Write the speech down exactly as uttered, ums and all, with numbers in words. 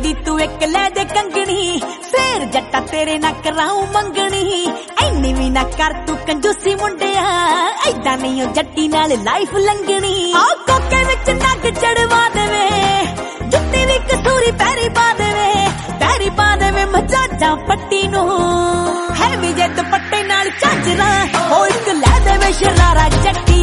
दी तू एक ले दे कंगनी, फिर जट्टा तेरे ना कराऊं मंगनी। इन्नी भी ना कर तू कंजूसी मुंडिया, ऐदा नहीं हो जट्टी नाल लाइफ लंघनी। आ कोके विच नग चढ़वा देवे, जुत्ती भी कसूरी पैरी पा देवे, पैरी पा देवे मजाजा पट्टी नू। है भी जे दुपट्टे नाल झांजरा, ओ इक लै देवे शरारा जट्टी।